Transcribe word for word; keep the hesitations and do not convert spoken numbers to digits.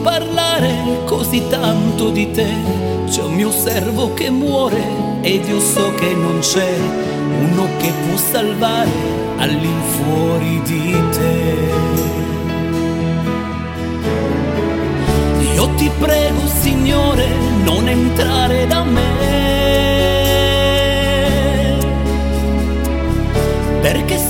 parlare così tanto di te. C'è un mio servo che muore ed io so che non c'è uno che può salvare all'infuori di te. Io ti prego, Signore, non entrare da me, perché